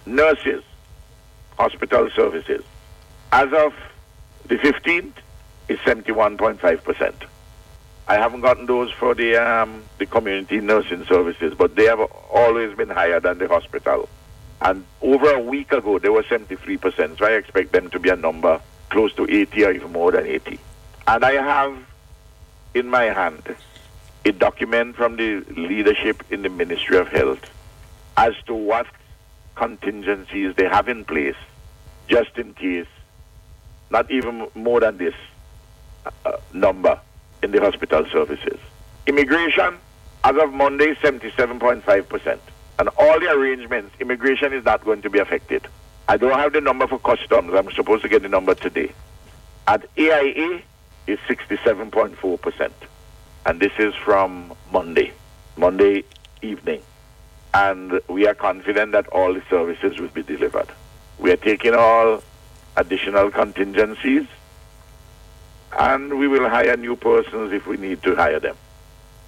nurses, hospital services. As of the 15th, is 71.5%. I haven't gotten those for the community nursing services, but they have always been higher than the hospital. And over a week ago, they were 73%, so I expect them to be a number close to 80 or even more than 80. And I have in my hand a document from the leadership in the Ministry of Health as to what contingencies they have in place, just in case, not even more than this number in the hospital services. Immigration, as of Monday, 77.5%. And all the arrangements, immigration is not going to be affected. I don't have the number for customs. I'm supposed to get the number today. At AIA, is 67.4%. And this is from Monday evening. And we are confident that all the services will be delivered. We are taking all additional contingencies, and we will hire new persons if we need to hire them.